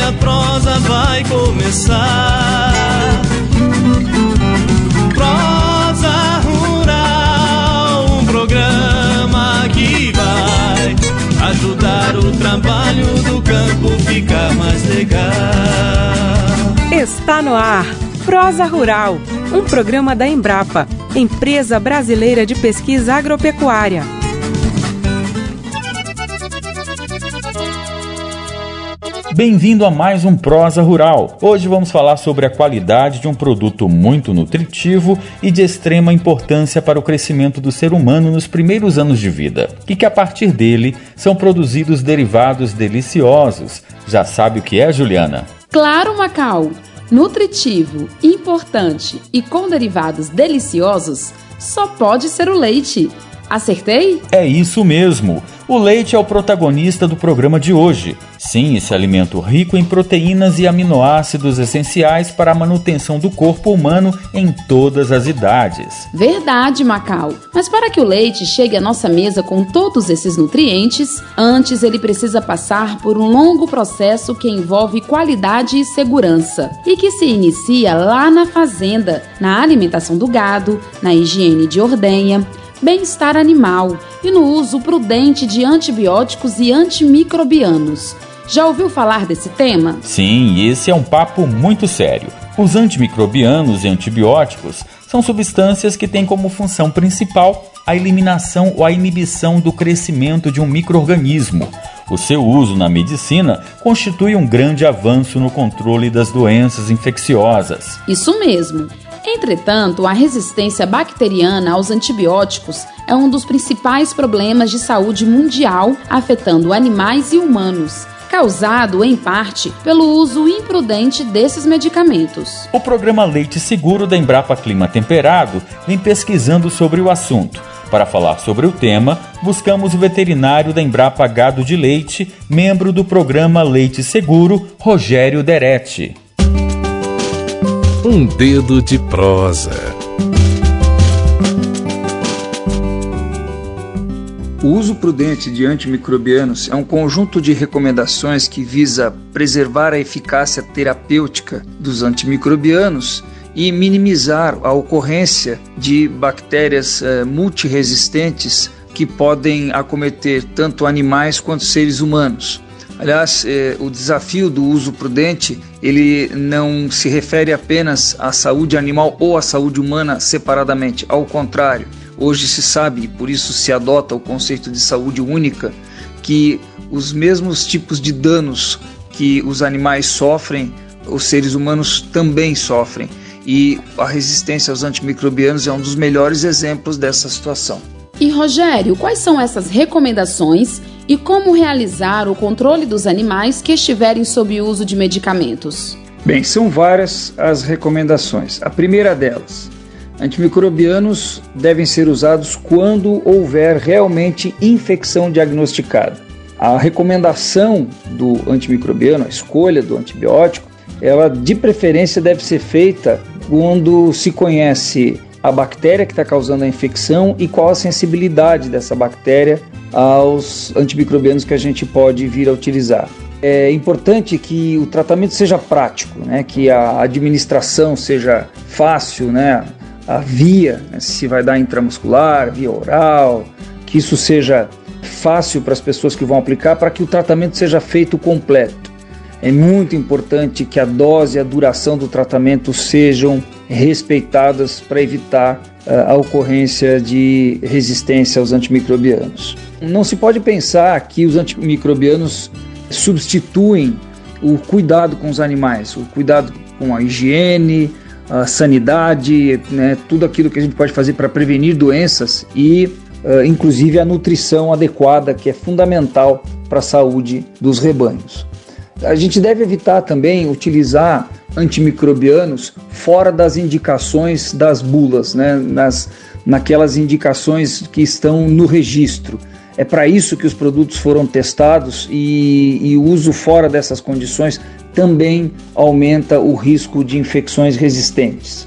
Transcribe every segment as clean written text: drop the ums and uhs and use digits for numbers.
a prosa vai começar. Prosa Rural, um programa que vai ajudar o trabalho do campo ficar mais legal. Está no ar, Prosa Rural, um programa da Embrapa, Empresa Brasileira de Pesquisa Agropecuária. Bem-vindo a mais um Prosa Rural. Hoje vamos falar sobre a qualidade de um produto muito nutritivo e de extrema importância para o crescimento do ser humano nos primeiros anos de vida, e que a partir dele são produzidos derivados deliciosos. Já sabe o que é, Juliana? Claro, Macau! Nutritivo, importante e com derivados deliciosos, só pode ser o leite. Acertei? É isso mesmo! O leite é o protagonista do programa de hoje. Sim, esse alimento rico em proteínas e aminoácidos essenciais para a manutenção do corpo humano em todas as idades. Verdade, Macau. Mas para que o leite chegue à nossa mesa com todos esses nutrientes, antes ele precisa passar por um longo processo que envolve qualidade e segurança e que se inicia lá na fazenda, na alimentação do gado, na higiene de ordenha, bem-estar animal e no uso prudente de antibióticos e antimicrobianos. Já ouviu falar desse tema? Sim, esse é um papo muito sério. Os antimicrobianos e antibióticos são substâncias que têm como função principal a eliminação ou a inibição do crescimento de um micro-organismo. O seu uso na medicina constitui um grande avanço no controle das doenças infecciosas. Isso mesmo. Entretanto, a resistência bacteriana aos antibióticos é um dos principais problemas de saúde mundial, afetando animais e humanos, causado, em parte, pelo uso imprudente desses medicamentos. O programa Leite Seguro da Embrapa Clima Temperado vem pesquisando sobre o assunto. Para falar sobre o tema, buscamos o veterinário da Embrapa Gado de Leite, membro do programa Leite Seguro, Rogério Deretti. Um dedo de prosa. O uso prudente de antimicrobianos é um conjunto de recomendações que visa preservar a eficácia terapêutica dos antimicrobianos e minimizar a ocorrência de bactérias multiresistentes que podem acometer tanto animais quanto seres humanos. Aliás, o desafio do uso prudente, ele não se refere apenas à saúde animal ou à saúde humana separadamente. Ao contrário, hoje se sabe, e por isso se adota o conceito de saúde única, que os mesmos tipos de danos que os animais sofrem, os seres humanos também sofrem. E a resistência aos antimicrobianos é um dos melhores exemplos dessa situação. E Rogério, quais são essas recomendações e como realizar o controle dos animais que estiverem sob uso de medicamentos? Bem, são várias as recomendações. A primeira delas, antimicrobianos devem ser usados quando houver realmente infecção diagnosticada. A recomendação do antimicrobiano, a escolha do antibiótico, ela de preferência deve ser feita quando se conhece a bactéria que está causando a infecção e qual a sensibilidade dessa bactéria aos antimicrobianos que a gente pode vir a utilizar. É importante que o tratamento seja prático, né? Que a administração seja fácil, né? A via, né? Se vai dar intramuscular, via oral, que isso seja fácil para as pessoas que vão aplicar para que o tratamento seja feito completo. É muito importante que a dose e a duração do tratamento sejam respeitadas para evitar a ocorrência de resistência aos antimicrobianos. Não se pode pensar que os antimicrobianos substituem o cuidado com os animais, o cuidado com a higiene, a sanidade, né, tudo aquilo que a gente pode fazer para prevenir doenças e, inclusive, a nutrição adequada, que é fundamental para a saúde dos rebanhos. A gente deve evitar também utilizar antimicrobianos fora das indicações das bulas, né? Naquelas indicações que estão no registro. É para isso que os produtos foram testados e o uso fora dessas condições também aumenta o risco de infecções resistentes.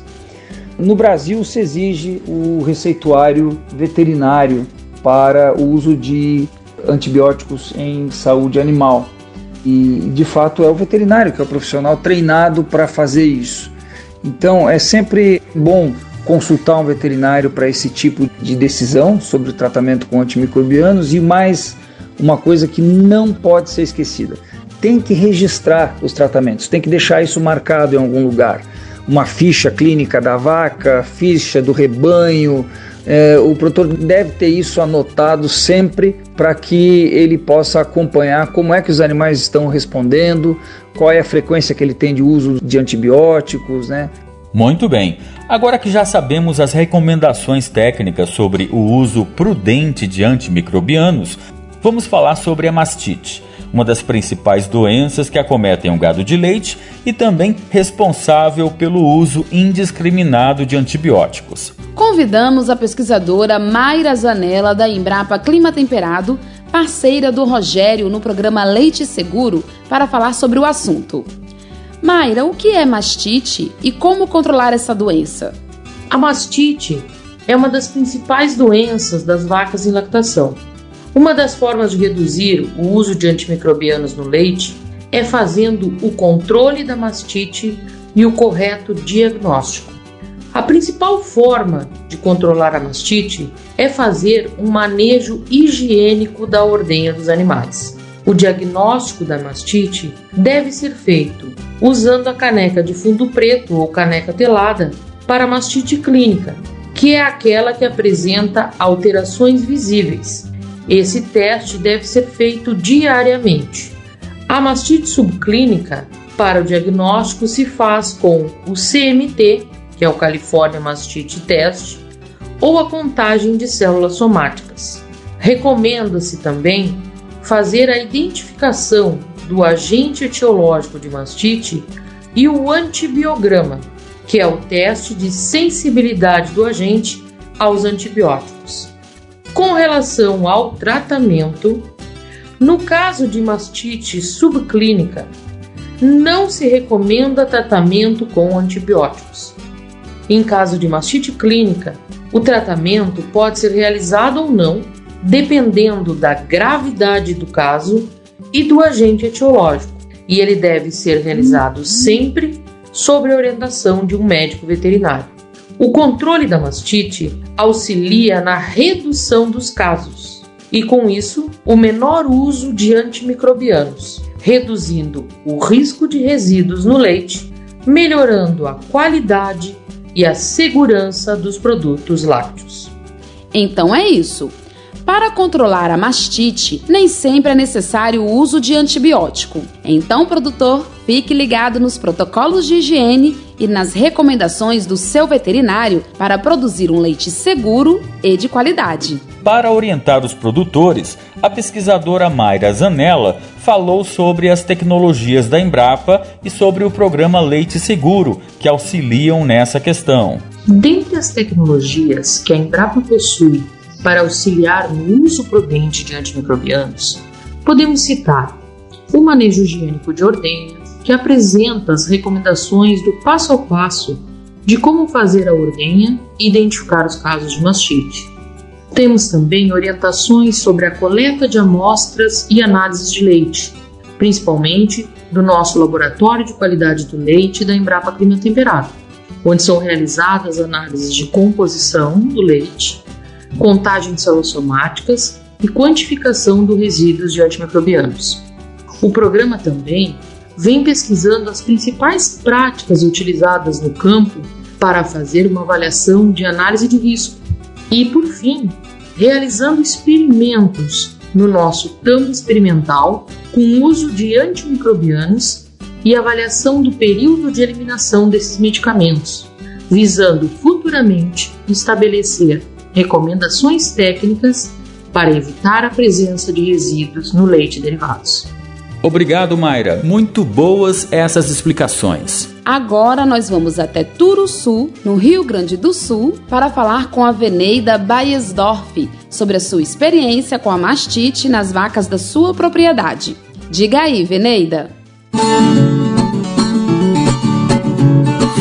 No Brasil se exige o receituário veterinário para o uso de antibióticos em saúde animal. E, de fato, é o veterinário que é o profissional treinado para fazer isso. Então, é sempre bom consultar um veterinário para esse tipo de decisão sobre o tratamento com antimicrobianos. E mais uma coisa que não pode ser esquecida: tem que registrar os tratamentos, tem que deixar isso marcado em algum lugar. Uma ficha clínica da vaca, ficha do rebanho. O produtor deve ter isso anotado sempre para que ele possa acompanhar como é que os animais estão respondendo, qual é a frequência que ele tem de uso de antibióticos, né? Muito bem. Agora que já sabemos as recomendações técnicas sobre o uso prudente de antimicrobianos, vamos falar sobre a mastite, uma das principais doenças que acometem o gado de leite e também responsável pelo uso indiscriminado de antibióticos. Convidamos a pesquisadora Mayra Zanella, da Embrapa Clima Temperado, parceira do Rogério no programa Leite Seguro, para falar sobre o assunto. Mayra, o que é mastite e como controlar essa doença? A mastite é uma das principais doenças das vacas em lactação. Uma das formas de reduzir o uso de antimicrobianos no leite é fazendo o controle da mastite e o correto diagnóstico. A principal forma de controlar a mastite é fazer um manejo higiênico da ordenha dos animais. O diagnóstico da mastite deve ser feito usando a caneca de fundo preto ou caneca telada para mastite clínica, que é aquela que apresenta alterações visíveis. Esse teste deve ser feito diariamente. A mastite subclínica, para o diagnóstico, se faz com o CMT, que é o California Mastite Test, ou a contagem de células somáticas. Recomenda-se também fazer a identificação do agente etiológico de mastite e o antibiograma, que é o teste de sensibilidade do agente aos antibióticos. Com relação ao tratamento, no caso de mastite subclínica, não se recomenda tratamento com antibióticos. Em caso de mastite clínica, o tratamento pode ser realizado ou não, dependendo da gravidade do caso e do agente etiológico, e ele deve ser realizado sempre sob a orientação de um médico veterinário. O controle da mastite auxilia na redução dos casos e, com isso, o menor uso de antimicrobianos, reduzindo o risco de resíduos no leite, melhorando a qualidade e a segurança dos produtos lácteos. Então é isso. Para controlar a mastite, nem sempre é necessário o uso de antibiótico. Então, produtor, fique ligado nos protocolos de higiene e nas recomendações do seu veterinário para produzir um leite seguro e de qualidade. Para orientar os produtores, a pesquisadora Mayra Zanella falou sobre as tecnologias da Embrapa e sobre o programa Leite Seguro, que auxiliam nessa questão. Dentre as tecnologias que a Embrapa possui para auxiliar no uso prudente de antimicrobianos, podemos citar o manejo higiênico de ordenha, que apresenta as recomendações do passo a passo de como fazer a ordenha e identificar os casos de mastite. Temos também orientações sobre a coleta de amostras e análises de leite, principalmente do nosso laboratório de qualidade do leite da Embrapa Clima Temperado, onde são realizadas análises de composição do leite, contagem de células somáticas e quantificação dos resíduos de antimicrobianos. O programa também vem pesquisando as principais práticas utilizadas no campo para fazer uma avaliação de análise de risco e, por fim, realizando experimentos no nosso tampo experimental com uso de antimicrobianos e avaliação do período de eliminação desses medicamentos, visando futuramente estabelecer recomendações técnicas para evitar a presença de resíduos no leite e derivados. Obrigado, Mayra. Muito boas essas explicações. Agora nós vamos até Turuçu, no Rio Grande do Sul, para falar com a Veneida Baesdorf sobre a sua experiência com a mastite nas vacas da sua propriedade. Diga aí, Veneida.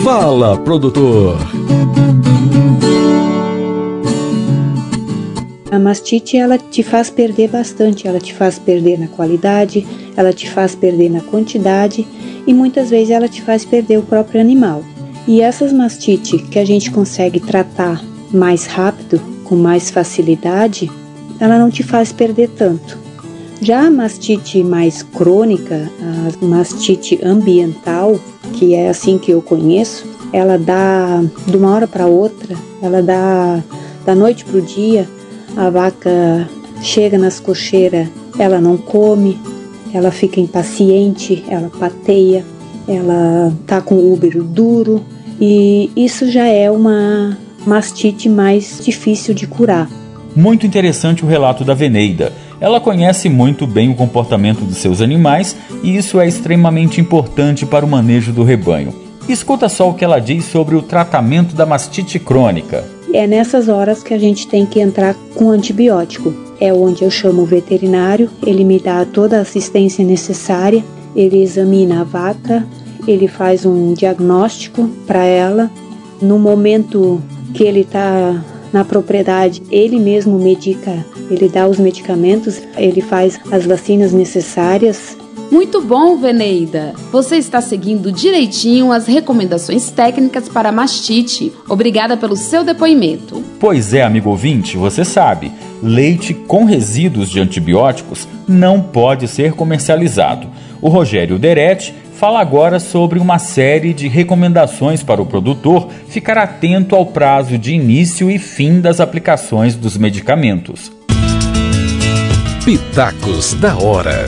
Fala, produtor! A mastite, ela te faz perder bastante, ela te faz perder na qualidade, ela te faz perder na quantidade e muitas vezes ela te faz perder o próprio animal. E essas mastite que a gente consegue tratar mais rápido, com mais facilidade, ela não te faz perder tanto. Já a mastite mais crônica, a mastite ambiental, que é assim que eu conheço, ela dá de uma hora para outra, ela dá da noite para o dia, a vaca chega nas cocheiras, ela não come, ela fica impaciente, ela pateia, ela tá com o úbero duro e isso já é uma mastite mais difícil de curar. Muito interessante o relato da Veneida. Ela conhece muito bem o comportamento dos seus animais e isso é extremamente importante para o manejo do rebanho. Escuta só o que ela diz sobre o tratamento da mastite crônica. É nessas horas que a gente tem que entrar com antibiótico. É onde eu chamo o veterinário, ele me dá toda a assistência necessária, ele examina a vaca, ele faz um diagnóstico para ela. No momento que ele está na propriedade, ele mesmo medica, ele dá os medicamentos, ele faz as vacinas necessárias. Muito bom, Veneida! Você está seguindo direitinho as recomendações técnicas para mastite. Obrigada pelo seu depoimento. Pois é, amigo ouvinte, você sabe, leite com resíduos de antibióticos não pode ser comercializado. O Rogério Deretti fala agora sobre uma série de recomendações para o produtor ficar atento ao prazo de início e fim das aplicações dos medicamentos. Pitacos da hora.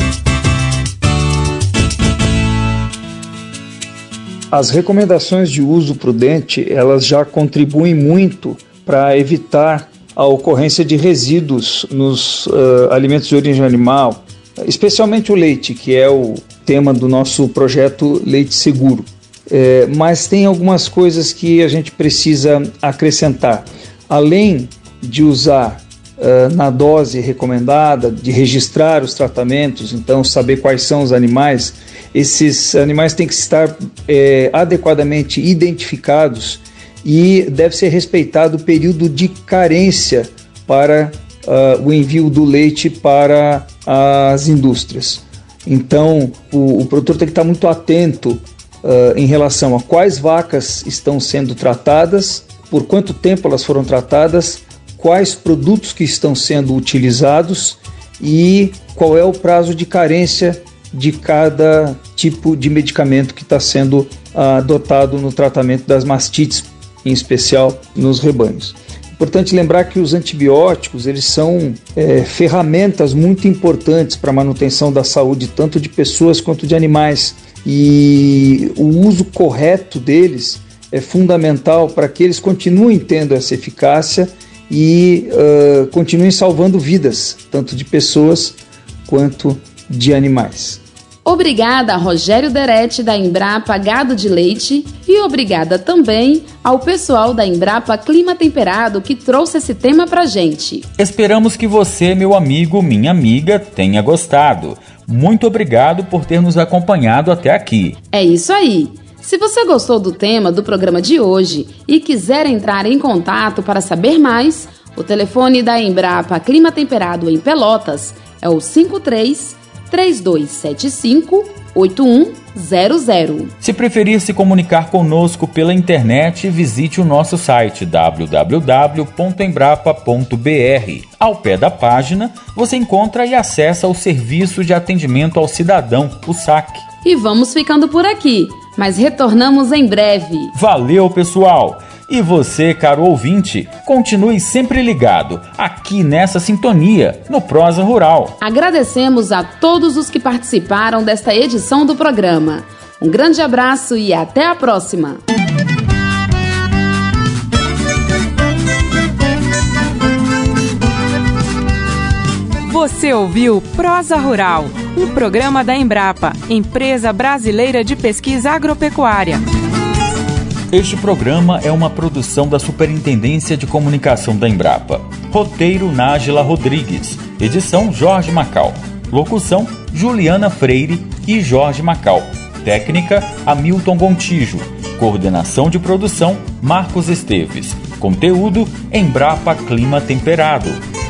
As recomendações de uso prudente, elas já contribuem muito para evitar a ocorrência de resíduos nos alimentos de origem animal, especialmente o leite, que é o tema do nosso projeto Leite Seguro. Mas tem algumas coisas que a gente precisa acrescentar. Além de usar na dose recomendada, de registrar os tratamentos, então saber quais são os animais, esses animais têm que estar adequadamente identificados e deve ser respeitado o período de carência para o envio do leite para as indústrias. Então, o produtor tem que estar muito atento em relação a quais vacas estão sendo tratadas, por quanto tempo elas foram tratadas, quais produtos que estão sendo utilizados e qual é o prazo de carência de cada tipo de medicamento que está sendo adotado no tratamento das mastites, em especial nos rebanhos. Importante lembrar que os antibióticos eles são ferramentas muito importantes para a manutenção da saúde tanto de pessoas quanto de animais e o uso correto deles é fundamental para que eles continuem tendo essa eficácia e continuem salvando vidas, tanto de pessoas quanto de animais. Obrigada a Rogério Deretti da Embrapa Gado de Leite e obrigada também ao pessoal da Embrapa Clima Temperado que trouxe esse tema pra gente. Esperamos que você, meu amigo, minha amiga, tenha gostado. Muito obrigado por ter nos acompanhado até aqui. É isso aí! Se você gostou do tema do programa de hoje e quiser entrar em contato para saber mais, o telefone da Embrapa Clima Temperado em Pelotas é o 53-3275-8100. Se preferir se comunicar conosco pela internet, visite o nosso site www.embrapa.br. Ao pé da página, você encontra e acessa o Serviço de Atendimento ao Cidadão, o SAC. E vamos ficando por aqui, mas retornamos em breve. Valeu, pessoal! E você, caro ouvinte, continue sempre ligado, aqui nessa sintonia, no Prosa Rural. Agradecemos a todos os que participaram desta edição do programa. Um grande abraço e até a próxima! Você ouviu Prosa Rural, um programa da Embrapa, Empresa Brasileira de Pesquisa Agropecuária. Este programa é uma produção da Superintendência de Comunicação da Embrapa. Roteiro Nájila Rodrigues. Edição Jorge Macau. Locução Juliana Freire e Jorge Macau. Técnica Hamilton Gontijo. Coordenação de produção Marcos Esteves. Conteúdo Embrapa Clima Temperado.